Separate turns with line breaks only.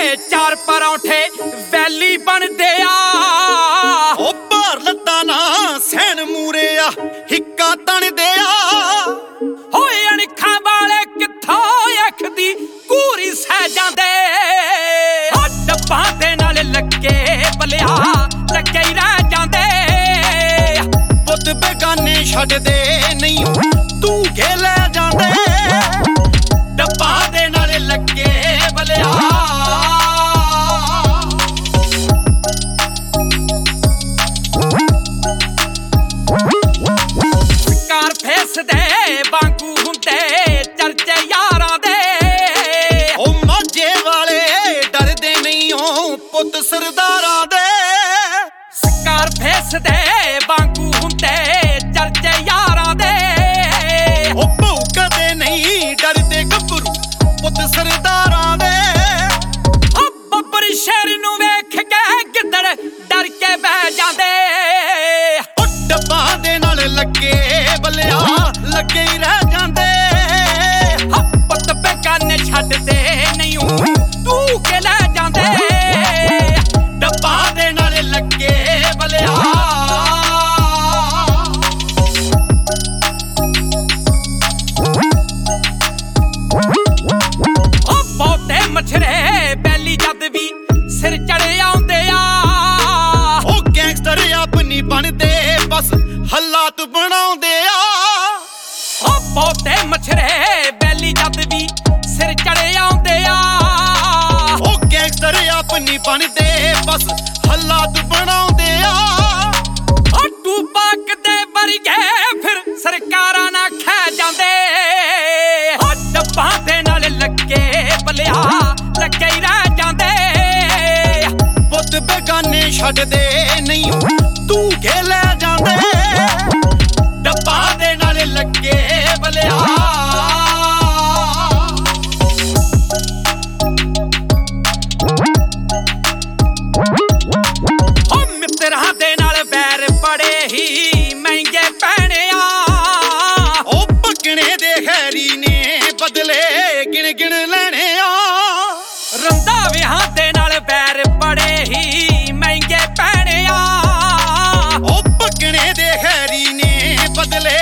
चार परौठे वैली बनदे आ
ओ भार लत्ता ना सैन मूरे आ हिक्का तणदे आ
होए अणखा वाले कित्थों अखदी घूरी सह जांदे डब्बां दे नाल लगे बलिया लगे ही रह जांदे
पुत बेगाने छड्डदे नहीं तू के लै जांदे डब्बां दे नाल लगे बलिया
दे वांगू हुंदे चर्चे यारां दे
ओ माझे वाले डरदे नहीं हो पुत सरदारां दे
स्कारफेस दे वांगू हुंदे चर्चे यारां दे
ओ भौंकदे नहीं डरदे गभरू पुत सरदारां दे
ओ बब्बर शेर नूं वेख के गिद्दड़ डर के बह जांदे
ओ डब्बां दे नाल लगे बलिया लगे ही रह जांदे
पुत बेगाने छड्डदे नहीं तू के लै जांदे
डब्बां दे नाल लगे बलिया
ओ बहुते मछरे बैली जद भी सिर चढ़े आउंदे आ
ओ गैंगस्टर अपनी बनदे बस हालात बनाउंदे आ
ओ बहुते मछरे बैली जद भी सिर चढ़े आउंदे आ
ओ गैंगस्टर अपनी बनदे बस हालात बनाउंदे आ
ओ टूपाक दे वरगे फिर सरकारां ना खै जांदे ओ डब्बां दे नाल लगे बलिया लगे ही रह जांदे
पुत बेगाने छड्डदे नहीं तू के लै जांदे डब्बां दे नाल लगे बलिया
ओ मित्रां दे नाल बैर बड़े ही महंगे पैणे आ
ओ पकने दे खैरी ने बदले गिण गिण लैणे आ
रंधावियां दे नाल बैर बड़े ही महंगे पैणे आ
ओ पकने दे खैरी ने बदले